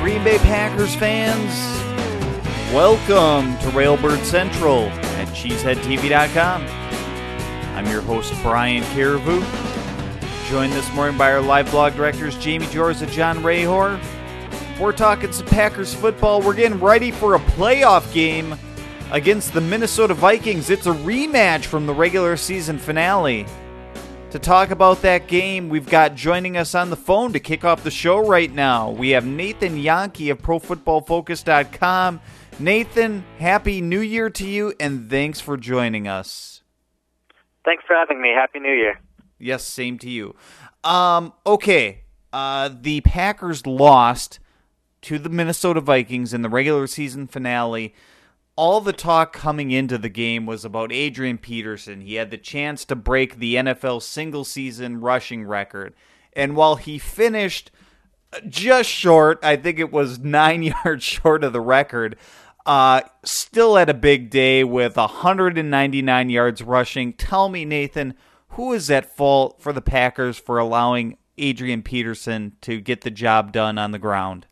Green Bay Packers fans, welcome to Railbird Central at CheeseheadTV.com. I'm your host, Brian Caribou, joined this morning by our live blog directors, Jamie Jors and John Rahor. We're talking some Packers football. We're getting ready for a playoff game against the Minnesota Vikings. It's a rematch from the regular season finale. To talk about that game, we've got joining us on the phone to kick off the show right now. We have Nathan Jahnke of ProFootballFocus.com. Nathan, Happy New Year to you, and thanks for joining us. Thanks for having me. Happy New Year. Yes, same to you. The Packers lost to the Minnesota Vikings in the regular season finale. All the talk coming into the game was about Adrian Peterson. He had the chance to break the NFL single-season rushing record. And while he finished just short, I think it was 9 yards short of the record, still had a big day with 199 yards rushing. Tell me, Nathan, who is at fault for the Packers for allowing Adrian Peterson to get the job done on the ground?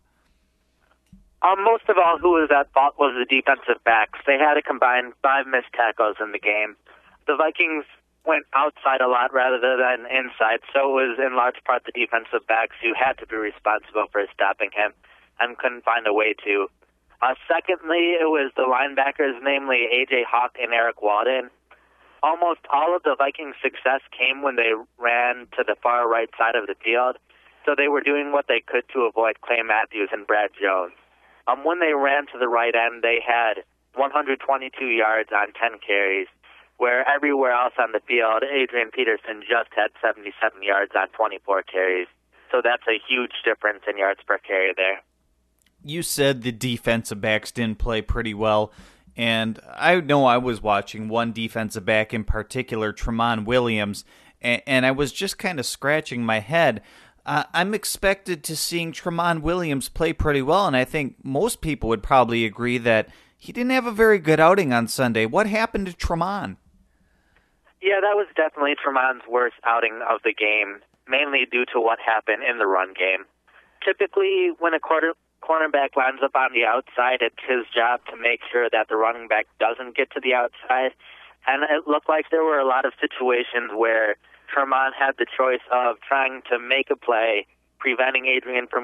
Most of all, who was at fault was the defensive backs. They had a combined 5 missed tackles in the game. The Vikings went outside a lot rather than inside, so it was in large part the defensive backs who had to be responsible for stopping him and couldn't find a way to. Secondly, it was the linebackers, namely A.J. Hawk and Eric Walden. Almost all of the Vikings' success came when they ran to the far right side of the field, so they were doing what they could to avoid Clay Matthews and Brad Jones. When they ran to the right end, they had 122 yards on 10 carries, where everywhere else on the field, Adrian Peterson just had 77 yards on 24 carries. So that's a huge difference in yards per carry there. You said the defensive backs didn't play pretty well, and I know I was watching one defensive back in particular, Tramon Williams, and I was just kind of scratching my head. I'm expected to seeing Tramon Williams play pretty well, and I think most people would probably agree that he didn't have a very good outing on Sunday. What happened to Tramon? Yeah, that was definitely Tramon's worst outing of the game, mainly due to what happened in the run game. Typically, when a cornerback lines up on the outside, it's his job to make sure that the running back doesn't get to the outside, and it looked like there were a lot of situations where Tramon had the choice of trying to make a play, preventing Adrian from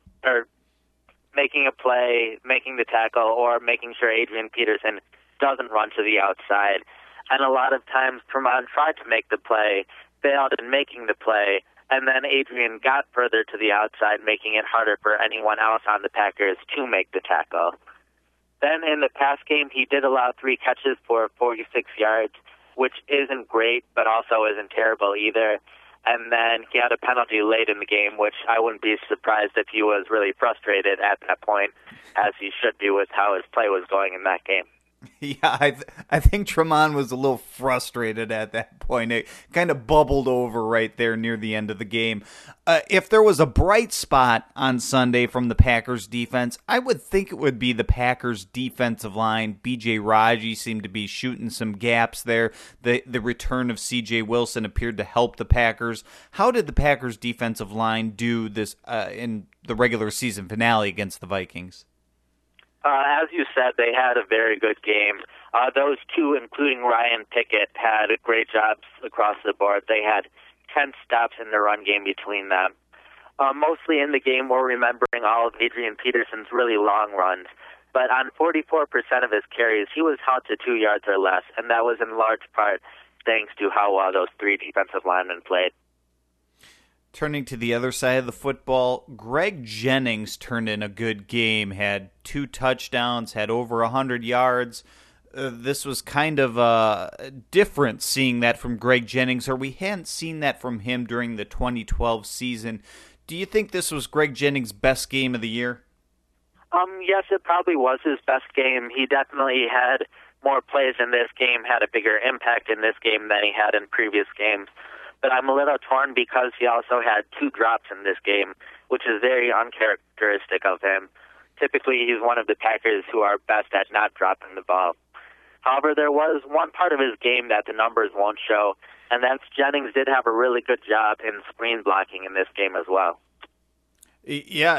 making a play, making the tackle, or making sure Adrian Peterson doesn't run to the outside. And a lot of times Tramon tried to make the play, failed in making the play, and then Adrian got further to the outside, making it harder for anyone else on the Packers to make the tackle. Then in the pass game, he did allow 3 catches for 46 yards, which isn't great, but also isn't terrible either. And then he had a penalty late in the game, which I wouldn't be surprised if he was really frustrated at that point, as he should be with how his play was going in that game. Yeah, I think Tramon was a little frustrated at that point. It kind of bubbled over right there near the end of the game. If there was a bright spot on Sunday from the Packers defense, I would think it would be the Packers defensive line. B.J. Raji seemed to be shooting some gaps there. The return of C.J. Wilson appeared to help the Packers. How did the Packers defensive line do this in the regular season finale against the Vikings? As you said, they had a very good game. Those two, including Ryan Pickett, had great jobs across the board. They had 10 stops in the run game between them. Mostly in the game, we're remembering all of Adrian Peterson's really long runs. But on 44% of his carries, he was held to 2 yards or less, and that was in large part thanks to how well those 3 defensive linemen played. Turning to the other side of the football, Greg Jennings turned in a good game, had 2 touchdowns, had over 100 yards. This was kind of different seeing that from Greg Jennings, or we hadn't seen that from him during the 2012 season. Do you think this was Greg Jennings' best game of the year? Yes, it probably was his best game. He definitely had more plays in this game, had a bigger impact in this game than he had in previous games. But I'm a little torn because he also had 2 drops in this game, which is very uncharacteristic of him. Typically, he's one of the Packers who are best at not dropping the ball. However, there was one part of his game that the numbers won't show, and that's Jennings did have a really good job in screen blocking in this game as well. Yeah,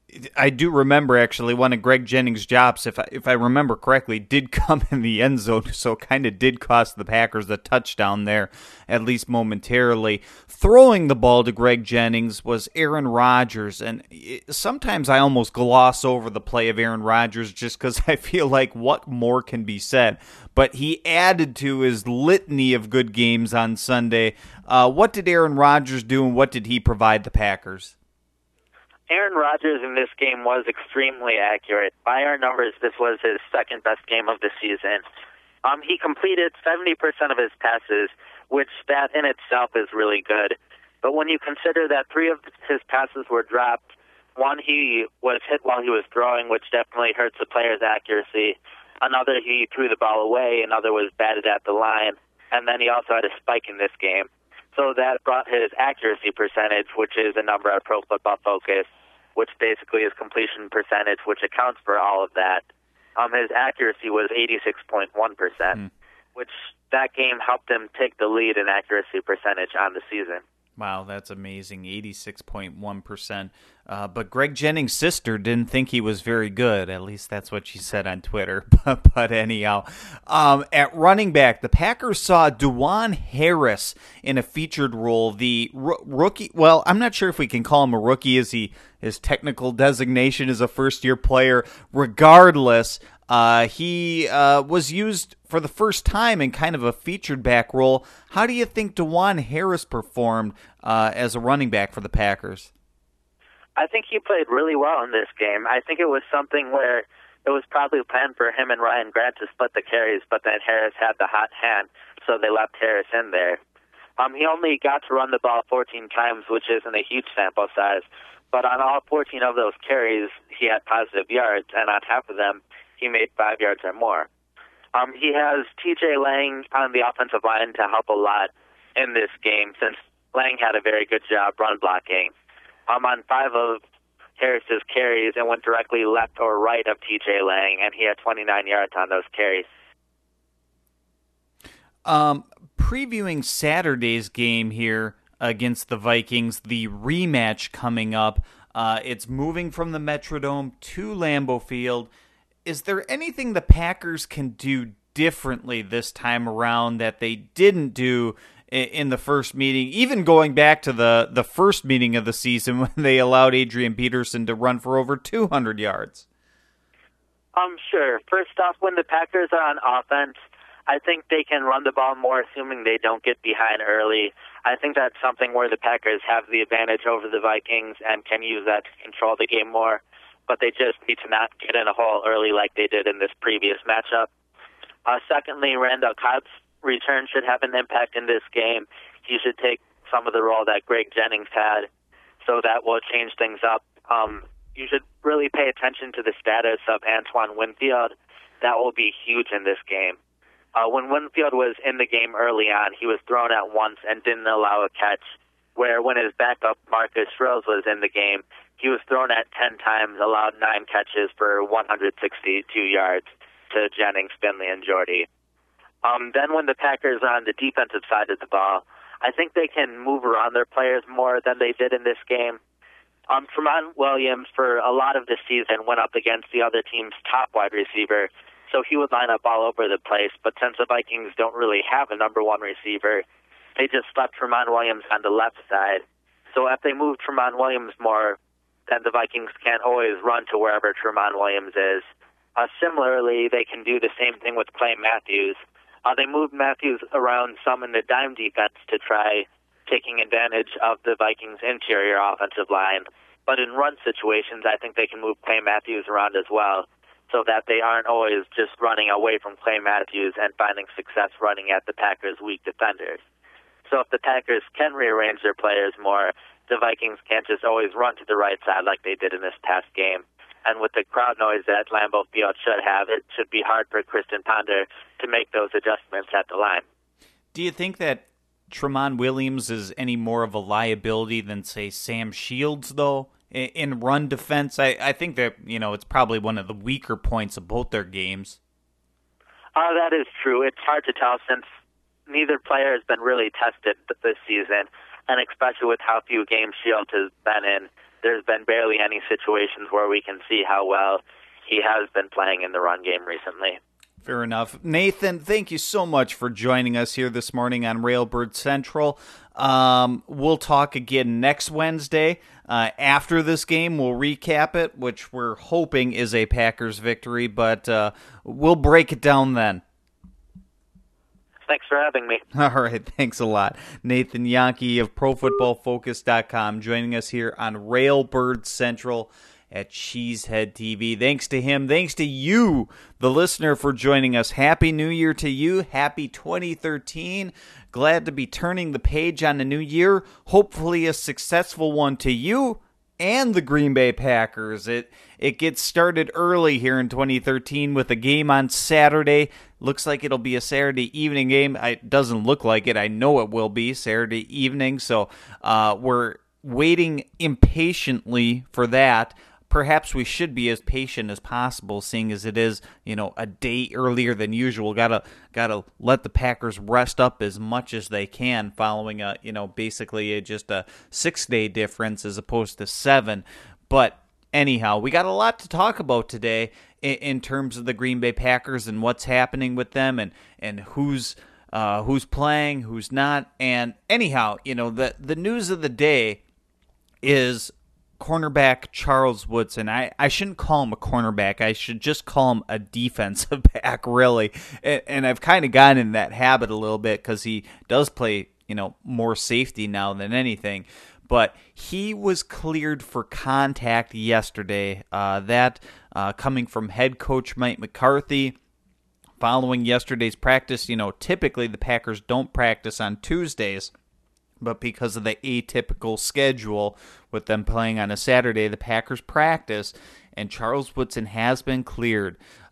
I do remember actually one of Greg Jennings' drops, if I remember correctly, did come in the end zone, so kind of did cost the Packers a touchdown there, at least momentarily. Throwing the ball to Greg Jennings was Aaron Rodgers, and sometimes I almost gloss over the play of Aaron Rodgers just because I feel like what more can be said. But he added to his litany of good games on Sunday. What did Aaron Rodgers do, and what did he provide the Packers? Aaron Rodgers in this game was extremely accurate. By our numbers, this was his second best game of the season. He completed 70% of his passes, which that in itself is really good. But when you consider that 3 of his passes were dropped, one he was hit while he was throwing, which definitely hurts the player's accuracy. Another, he threw the ball away. Another was batted at the line. And then he also had a spike in this game. So that brought his accuracy percentage, which is a number at Pro Football Focus, which basically is completion percentage, which accounts for all of that. His accuracy was 86.1%, which that game helped him take the lead in accuracy percentage on the season. Wow, that's amazing, 86.1%. But Greg Jennings' sister didn't think he was very good. At least that's what she said on Twitter. But anyhow, at running back, the Packers saw Dajuan Harris in a featured role. The rookie, well, I'm not sure if we can call him a rookie, as his technical designation is a first-year player. Regardless, he was used for the first time in kind of a featured back role. How do you think Dajuan Harris performed as a running back for the Packers? I think he played really well in this game. I think it was something where it was probably planned for him and Ryan Grant to split the carries, but then Harris had the hot hand, so they left Harris in there. He only got to run the ball 14 times, which isn't a huge sample size, but on all 14 of those carries, he had positive yards, and on half of them, he made 5 yards or more. He has T.J. Lang on the offensive line to help a lot in this game, since Lang had a very good job run blocking. On 5 of Harris's carries, and went directly left or right of T.J. Lang, and he had 29 yards on those carries. Previewing Saturday's game here against the Vikings, the rematch coming up. It's moving from the Metrodome to Lambeau Field. Is there anything the Packers can do differently this time around that they didn't do in the first meeting, even going back to the first meeting of the season when they allowed Adrian Peterson to run for over 200 yards? Sure. First off, when the Packers are on offense, I think they can run the ball more, assuming they don't get behind early. I think that's something where the Packers have the advantage over the Vikings and can use that to control the game more, but they just need to not get in a hole early like they did in this previous matchup. Secondly, Randall Cobb's return should have an impact in this game. He should take some of the role that Greg Jennings had, so that will change things up. You should really pay attention to the status of Antoine Winfield. That will be huge in this game. When Winfield was in the game early on, he was thrown at once and didn't allow a catch, where when his backup Marcus Strohs was in the game, he was thrown at 10 times, allowed 9 catches for 162 yards to Jennings, Finley, and Jordy. Then when the Packers are on the defensive side of the ball, I think they can move around their players more than they did in this game. Tramon Williams, for a lot of the season, went up against the other team's top wide receiver, so he would line up all over the place. But since the Vikings don't really have a number one receiver, they just left Tramon Williams on the left side. So if they move Tramon Williams more, then the Vikings can't always run to wherever Tramon Williams is. Similarly, they can do the same thing with Clay Matthews. They moved Matthews around some in the dime defense to try taking advantage of the Vikings' interior offensive line. But in run situations, I think they can move Clay Matthews around as well, so that they aren't always just running away from Clay Matthews and finding success running at the Packers' weak defenders. So if the Packers can rearrange their players more, the Vikings can't just always run to the right side like they did in this past game. And with the crowd noise that Lambeau Field should have, it should be hard for Kristen Ponder to make those adjustments at the line. Do you think that Tramon Williams is any more of a liability than, say, Sam Shields, though, in run defense? I think that, it's probably one of the weaker points of both their games. That is true. It's hard to tell since neither player has been really tested this season, and especially with how few games Shields has been in. there's been barely any situations where we can see how well he has been playing in the run game recently. Fair enough. Nathan, thank you so much for joining us here this morning on Railbird Central. We'll talk again next Wednesday. After this game, we'll recap it, which we're hoping is a Packers victory, but we'll break it down then. Thanks for having me. All right, thanks a lot. Nathan Jahnke of ProFootballFocus.com joining us here on Railbird Central at Cheesehead TV. Thanks to him. Thanks to you, the listener, for joining us. Happy New Year to you. Happy 2013. Glad to be turning the page on the new year. Hopefully a successful one to you and the Green Bay Packers. It gets started early here in 2013 with a game on Saturday. Looks like it'll be a Saturday evening game. It doesn't look like it. I know it will be Saturday evening, so we're waiting impatiently for that. Perhaps we should be as patient as possible, seeing as it is, a day earlier than usual. Gotta let the Packers rest up as much as they can, following basically just a 6-day difference as opposed to 7. But anyhow, we got a lot to talk about today in terms of the Green Bay Packers and what's happening with them and who's playing, who's not. And anyhow, the news of the day is cornerback Charles Woodson. I shouldn't call him a cornerback. I should just call him a defensive back, really. And I've kind of gotten in that habit a little bit because he does play, more safety now than anything. But he was cleared for contact yesterday. That coming from head coach Mike McCarthy. Following yesterday's practice, typically the Packers don't practice on Tuesdays. But because of the atypical schedule with them playing on a Saturday, the Packers practice, and Charles Woodson has been cleared.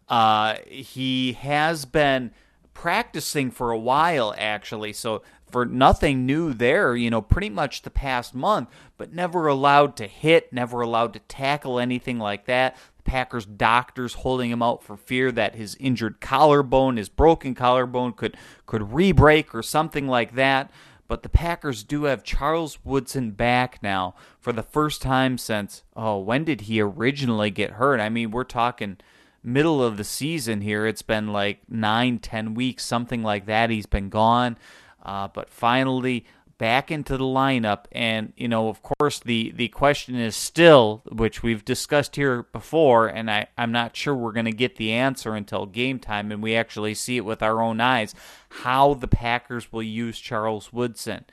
He has been practicing for a while, actually, so for nothing new there, pretty much the past month, but never allowed to hit, never allowed to tackle, anything like that. The Packers doctors holding him out for fear that his injured collarbone, his broken collarbone, could re-break or something like that. But the Packers do have Charles Woodson back now for the first time since, when did he originally get hurt? I mean, we're talking middle of the season here. It's been like 9-10 weeks, something like that. He's been gone. But finally back into the lineup. And, of course, the question is still, which we've discussed here before, and I'm not sure we're going to get the answer until game time and we actually see it with our own eyes, how the Packers will use Charles Woodson.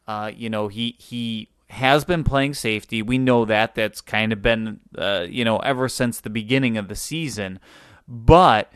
He has been playing safety. We know that. That's kind of been, ever since the beginning of the season. But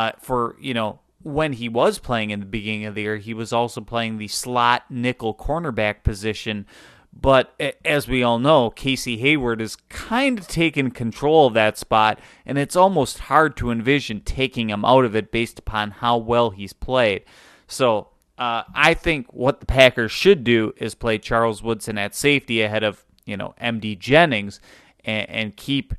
when he was playing in the beginning of the year, he was also playing the slot nickel cornerback position. But as we all know, Casey Hayward has kind of taken control of that spot, and it's almost hard to envision taking him out of it based upon how well he's played. So I think what the Packers should do is play Charles Woodson at safety ahead of MD Jennings and keep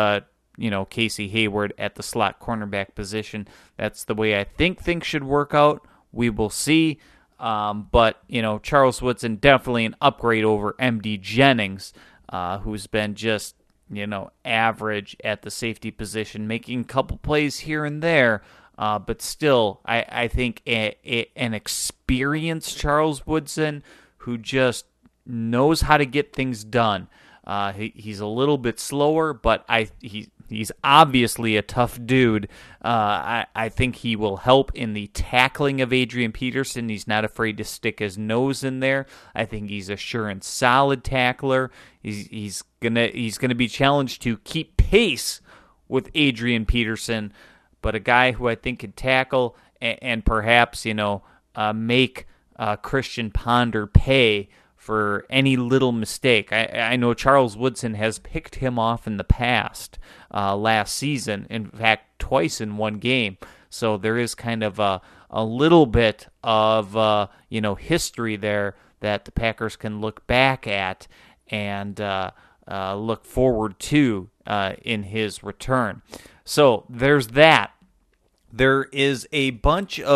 Casey Hayward at the slot cornerback position. That's the way I think things should work out. We will see. But Charles Woodson definitely an upgrade over MD Jennings, who's been just, average at the safety position, making a couple plays here and there. But still, I think an experienced Charles Woodson who just knows how to get things done. He's a little bit slower, but he's obviously a tough dude. I think he will help in the tackling of Adrian Peterson. He's not afraid to stick his nose in there. I think he's a sure and solid tackler. He's gonna be challenged to keep pace with Adrian Peterson, but a guy who I think could tackle and perhaps make Christian Ponder pay for any little mistake. I know Charles Woodson has picked him off in the past last season, in fact, twice in one game. So there is kind of a little bit of history there that the Packers can look back at and look forward to in his return. So there's that. There is a bunch of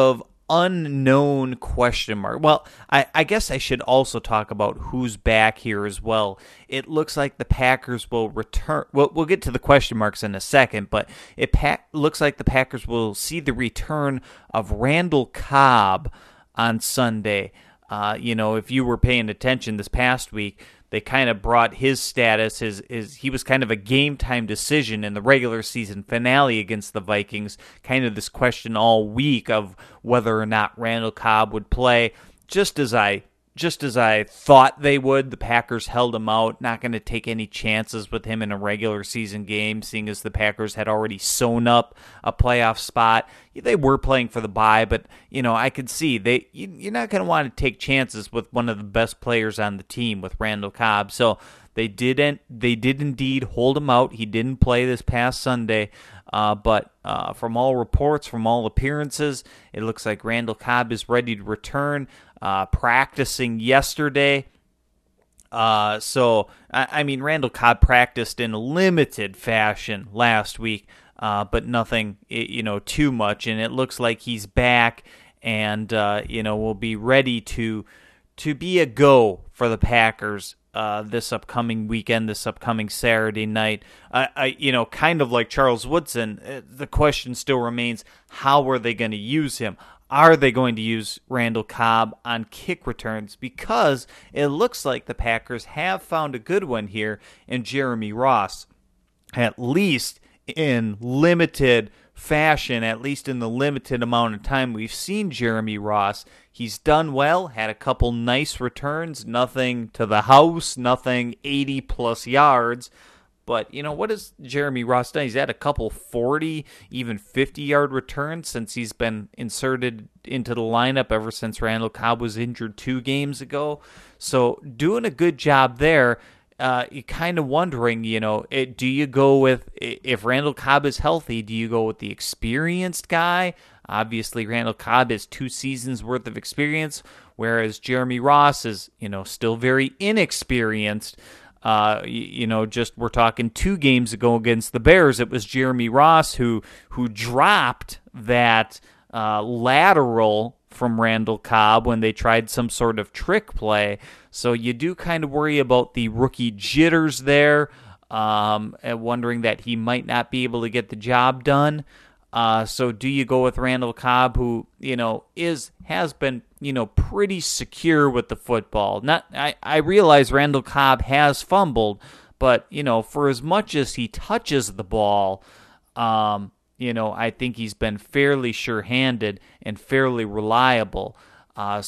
unknown question mark. Well, I guess I should also talk about who's back here as well. It looks like the Packers will return. Well, we'll get to the question marks in a second, but it looks like the Packers will see the return of Randall Cobb on Sunday. If you were paying attention this past week, they kind of brought his status, he was kind of a game time decision in the regular season finale against the Vikings. Kind of this question all week of whether or not Randall Cobb would play. Just as I thought they would, the Packers held him out, not going to take any chances with him in a regular season game, seeing as the Packers had already sewn up a playoff spot. They were playing for the bye, but I could see you're not going to want to take chances with one of the best players on the team with Randall Cobb. So they did indeed hold him out. He didn't play this past Sunday, but from all reports, from all appearances, it looks like Randall Cobb is ready to return. Practicing yesterday. Randall Cobb practiced in limited fashion last week, but nothing, too much. And it looks like he's back and, will be ready to be a go for the Packers this upcoming weekend, this upcoming Saturday night. Kind of like Charles Woodson, the question still remains, how are they going to use him? Are they going to use Randall Cobb on kick returns? Because it looks like the Packers have found a good one here in Jeremy Ross, at least in limited fashion, at least in the limited amount of time we've seen Jeremy Ross. He's done well, had a couple nice returns, nothing to the house, nothing 80-plus yards. But, what has Jeremy Ross done? He's had a couple 40, even 50-yard returns since he's been inserted into the lineup ever since Randall Cobb was injured 2 games ago. So doing a good job there. You're kind of wondering, do you go with, if Randall Cobb is healthy, do you go with the experienced guy? Obviously, Randall Cobb has 2 seasons worth of experience, whereas Jeremy Ross is, still very inexperienced. We're talking 2 games ago against the Bears. It was Jeremy Ross who dropped that lateral from Randall Cobb when they tried some sort of trick play. So you do kind of worry about the rookie jitters there, and wondering that he might not be able to get the job done. So do you go with Randall Cobb, who, has been, pretty secure with the football? I realize Randall Cobb has fumbled, but, for as much as he touches the ball, I think he's been fairly sure-handed and fairly reliable. I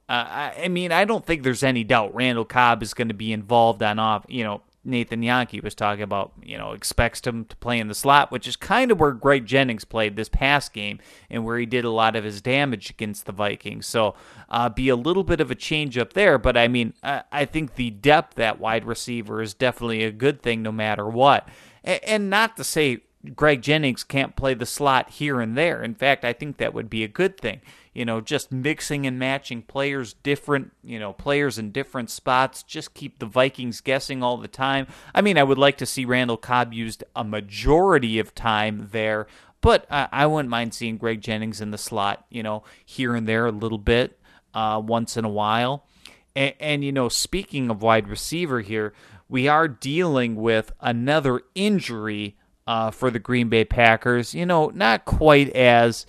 don't think there's any doubt Randall Cobb is going to be involved on off, Nathan Yonke was talking about, expects him to play in the slot, which is kind of where Greg Jennings played this past game and where he did a lot of his damage against the Vikings. So be a little bit of a change up there. But, I think the depth at wide receiver is definitely a good thing no matter what. And not to say Greg Jennings can't play the slot here and there. In fact, I think that would be a good thing. Just mixing and matching players players in different spots, just keep the Vikings guessing all the time. I would like to see Randall Cobb used a majority of time there, but I wouldn't mind seeing Greg Jennings in the slot, here and there a little bit, once in a while. And speaking of wide receiver here, we are dealing with another injury for the Green Bay Packers. Not quite as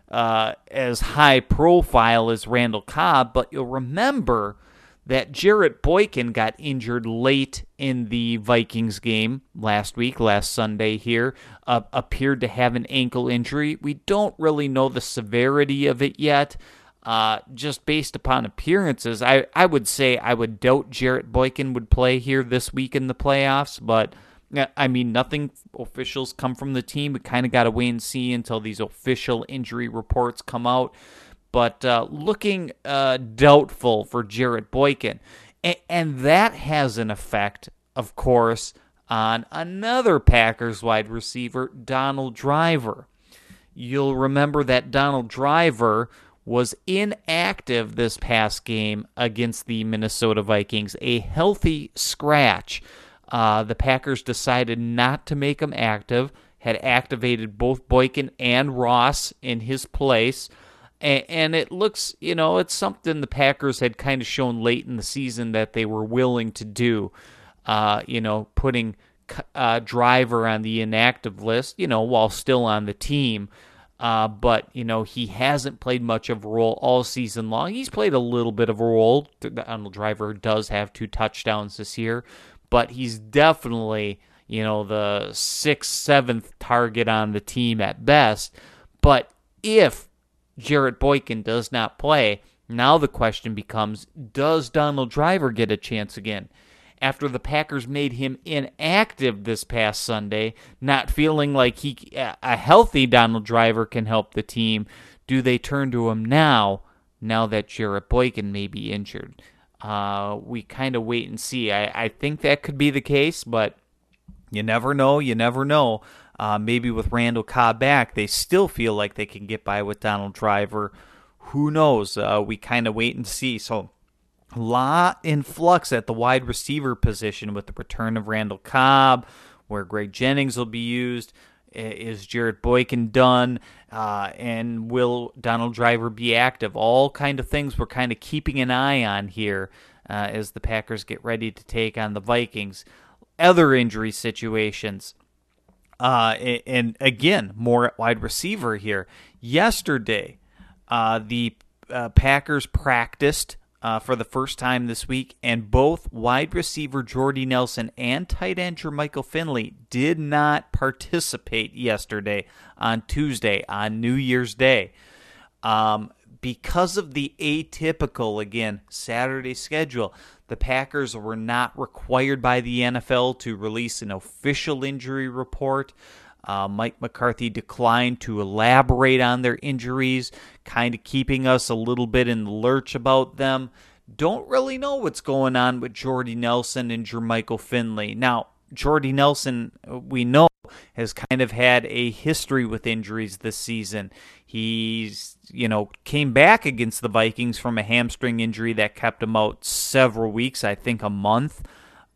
high profile as Randall Cobb, but you'll remember that Jarrett Boykin got injured late in the Vikings game last Sunday here, appeared to have an ankle injury. We don't really know the severity of it yet, just based upon appearances. I would say I would doubt Jarrett Boykin would play here this week in the playoffs, but nothing officials come from the team. We kind of got to wait and see until these official injury reports come out. But looking doubtful for Jarrett Boykin. And that has an effect, of course, on another Packers wide receiver, Donald Driver. You'll remember that Donald Driver was inactive this past game against the Minnesota Vikings, a healthy scratch. The Packers decided not to make him active, had activated both Boykin and Ross in his place, And it looks, it's something the Packers had kind of shown late in the season that they were willing to do, putting Driver on the inactive list, while still on the team. But, he hasn't played much of a role all season long. He's played a little bit of a role. Donald Driver does have 2 touchdowns this year, but he's definitely, the 6th, 7th target on the team at best. But if Jarrett Boykin does not play, now the question becomes, does Donald Driver get a chance again? After the Packers made him inactive this past Sunday, not feeling like a healthy Donald Driver can help the team, do they turn to him now that Jarrett Boykin may be injured? We kind of wait and see. I think that could be the case, but you never know. Maybe with Randall Cobb back, they still feel like they can get by with Donald Driver. Who knows? We kind of wait and see. So a lot in flux at the wide receiver position with the return of Randall Cobb, where Greg Jennings will be used. Is Jarrett Boykin done? And will Donald Driver be active? All kind of things we're kind of keeping an eye on here as the Packers get ready to take on the Vikings. Other injury situations. And again, more at wide receiver here. Yesterday, the Packers practiced for the first time this week, and both wide receiver Jordy Nelson and tight end Jermichael Finley did not participate yesterday on Tuesday, on New Year's Day. Because of the atypical, again, Saturday schedule, the Packers were not required by the NFL to release an official injury report. Mike McCarthy declined to elaborate on their injuries, kind of keeping us a little bit in the lurch about them. Don't really know what's going on with Jordy Nelson and Jermichael Finley. Now, Jordy Nelson, we know, has kind of had a history with injuries this season. He's, came back against the Vikings from a hamstring injury that kept him out several weeks, I think a month.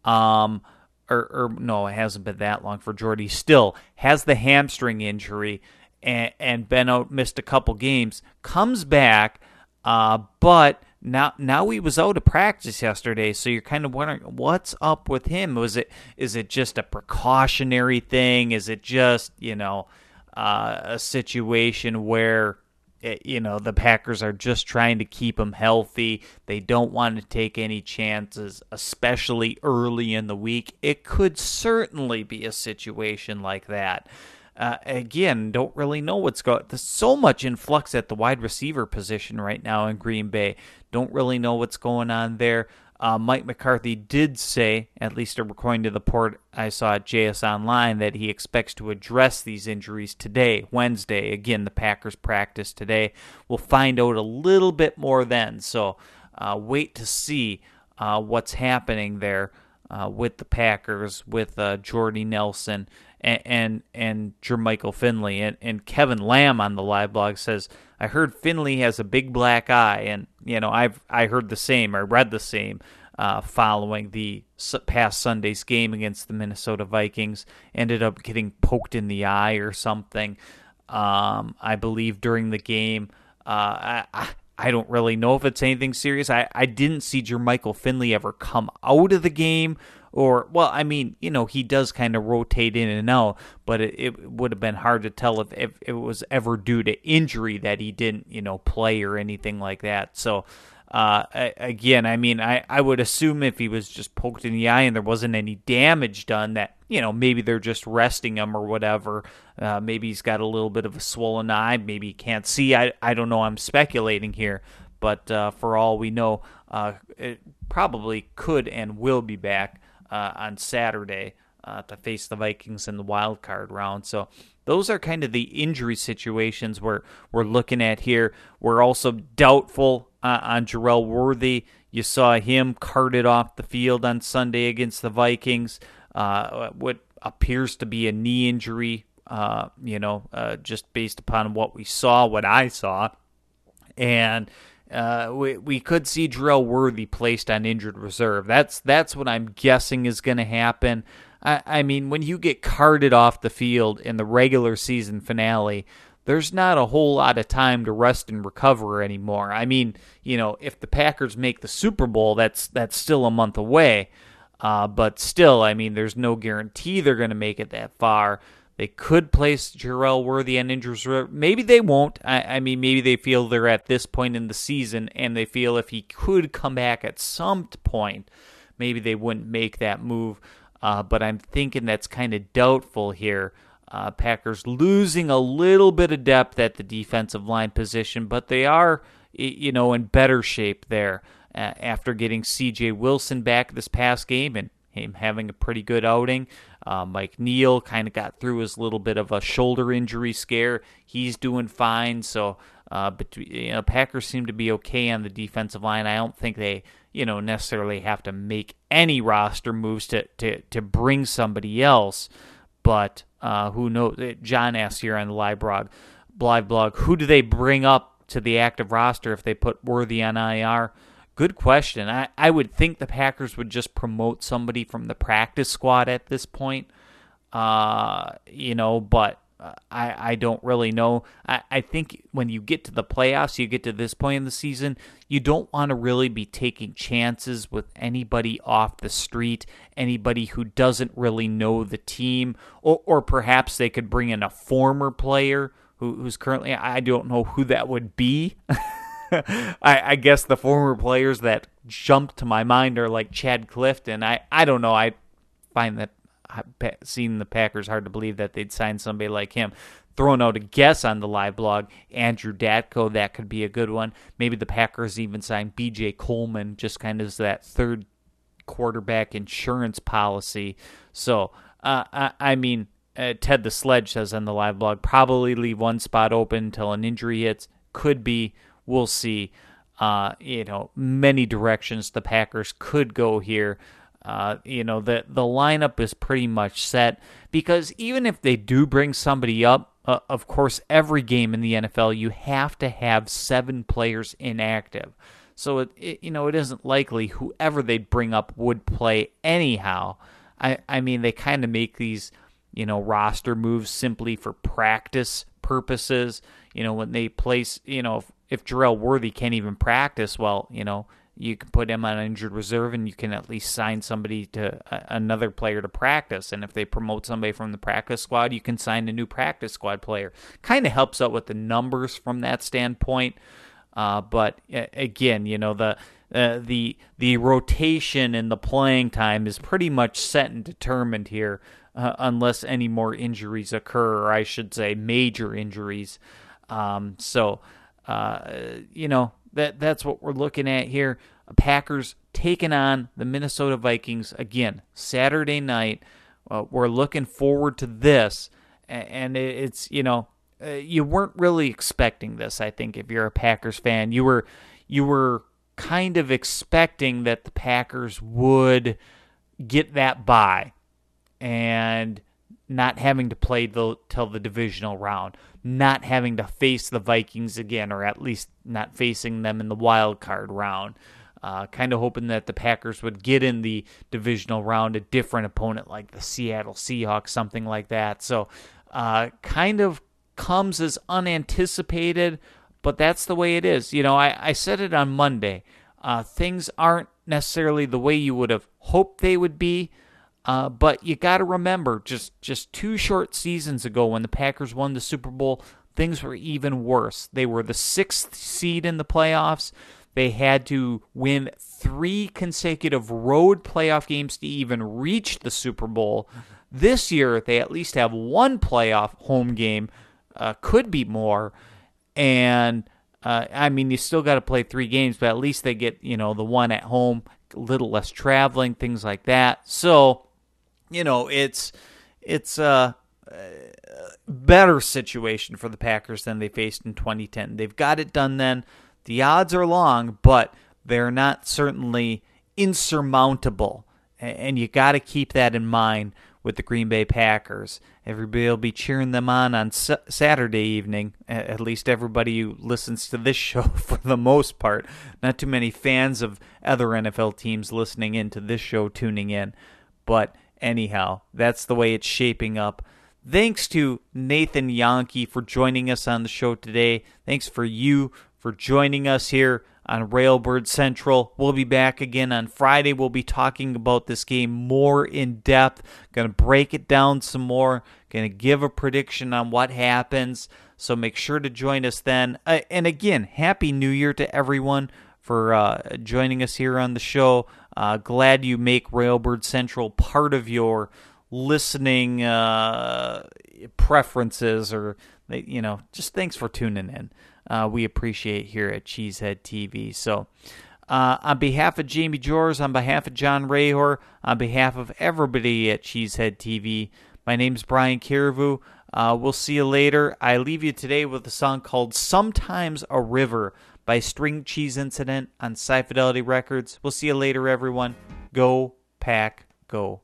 Or no, it hasn't been that long for Jordy. Still has the hamstring injury and been out, missed a couple games. Comes back, but now he was out of practice yesterday. So you're kind of wondering what's up with him. Is it just a precautionary thing? Is it just a situation where the Packers are just trying to keep him healthy? They don't want to take any chances, especially early in the week. It could certainly be a situation like that. Again, don't really know what's going on. There's so much in flux at the wide receiver position right now in Green Bay. Don't really know what's going on there. Mike McCarthy did say, at least according to the report I saw at JS Online, that he expects to address these injuries today, Wednesday. Again, the Packers practice today. We'll find out a little bit more then. So wait to see what's happening there with the Packers, with Jordy Nelson and Jermichael Finley. And Kevin Lamb on the live blog says, I heard Finley has a big black eye, and I heard the same. I read the same following the past Sunday's game against the Minnesota Vikings. Ended up getting poked in the eye or something. I believe during the game. I don't really know if it's anything serious. I didn't see Jermichael Finley ever come out of the game. He does kind of rotate in and out, but it would have been hard to tell if it was ever due to injury that he didn't, play or anything like that. So, I would assume if he was just poked in the eye and there wasn't any damage done, that, maybe they're just resting him or whatever. Maybe he's got a little bit of a swollen eye. Maybe he can't see. I don't know. I'm speculating here. But for all we know, it probably could and will be back on Saturday to face the Vikings in the wild card round. So those are kind of the injury situations we're looking at here. We're also doubtful on Jerel Worthy. You saw him carted off the field on Sunday against the Vikings. What appears to be a knee injury, just based upon what I saw. And we could see Jerel Worthy placed on injured reserve. That's what I'm guessing is going to happen. I mean, when you get carted off the field in the regular season finale, there's not a whole lot of time to rest and recover anymore. I mean, if the Packers make the Super Bowl, that's still a month away. But still, I mean, there's no guarantee they're going to make it that far. They could place Jerrell Worthy on injury reserve. Maybe they won't. I mean, maybe they feel they're at this point in the season, and they feel if he could come back at some point, maybe they wouldn't make that move. But I'm thinking that's kind of doubtful here. Packers losing a little bit of depth at the defensive line position, but they are, in better shape there after getting C.J. Wilson back this past game and him having a pretty good outing. Mike Neal kind of got through his little bit of a shoulder injury scare. He's doing fine. So, Packers seem to be okay on the defensive line. I don't think they, necessarily have to make any roster moves to bring somebody else. But who knows? John asked here on the live blog, who do they bring up to the active roster if they put Worthy on IR? Good question. I would think the Packers would just promote somebody from the practice squad at this point, but I don't really know. I think when you get to the playoffs, you get to this point in the season, you don't want to really be taking chances with anybody off the street, anybody who doesn't really know the team, or perhaps they could bring in a former player who's currently, I don't know who that would be. I guess the former players that jump to my mind are like Chad Clifton. I don't know. I find that seeing the Packers hard to believe that they'd sign somebody like him. Throwing out a guess on the live blog, Andrew Datko, that could be a good one. Maybe the Packers even sign B.J. Coleman, just kind of as that third quarterback insurance policy. So, Ted the Sledge says on the live blog, probably leave one spot open until an injury hits. Could be. We'll see. Many directions the Packers could go here. The lineup is pretty much set because even if they do bring somebody up, of course, every game in the NFL, you have to have 7 players inactive. So, it isn't likely whoever they bring up would play anyhow. I mean, they kind of make these, roster moves simply for practice purposes. When they place, if Jerrell Worthy can't even practice, well, you can put him on injured reserve and you can at least sign somebody to another player to practice. And if they promote somebody from the practice squad, you can sign a new practice squad player. Kind of helps out with the numbers from that standpoint. But again, the rotation and the playing time is pretty much set and determined here, unless any more injuries occur, or I should say major injuries. That's what we're looking at here. Packers taking on the Minnesota Vikings again Saturday night. We're looking forward to this, and it's you weren't really expecting this. I think if you're a Packers fan, you were kind of expecting that the Packers would get that bye and not having to play till the divisional round, not having to face the Vikings again, or at least not facing them in the wild card round. Kind of hoping that the Packers would get in the divisional round, a different opponent like the Seattle Seahawks, something like that. So kind of comes as unanticipated, but that's the way it is. I said it on Monday. Things aren't necessarily the way you would have hoped they would be. But you got to remember, just 2 short seasons ago when the Packers won the Super Bowl, things were even worse. They were the 6th seed in the playoffs. They had to win 3 consecutive road playoff games to even reach the Super Bowl. This year, they at least have 1 playoff home game, could be more. And, you still got to play 3 games, but at least they get, the one at home, a little less traveling, things like that. So, it's a better situation for the Packers than they faced in 2010. They've got it done then. The odds are long, but they're not certainly insurmountable. And you got to keep that in mind with the Green Bay Packers. Everybody will be cheering them on Saturday evening, at least everybody who listens to this show for the most part. Not too many fans of other NFL teams listening into this show, tuning in. But anyhow, that's the way it's shaping up. Thanks to Nathan Yankee for joining us on the show today. Thanks for you for joining us here on Railbird Central. We'll be back again on Friday. We'll be talking about this game more in depth. Going to break it down some more. Going to give a prediction on what happens. So make sure to join us then. And again, Happy New Year to everyone for joining us here on the show. Glad you make Railbird Central part of your listening preferences, or just thanks for tuning in. We appreciate here at Cheesehead TV. So on behalf of Jamie Jors, on behalf of John Rahor, on behalf of everybody at Cheesehead TV, my name's Brian Carriveau. We'll see you later. I leave you today with a song called Sometimes a River by String Cheese Incident on Sci Fidelity Records. We'll see you later, everyone. Go Pack Go.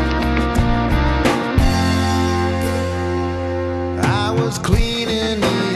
I was cleaning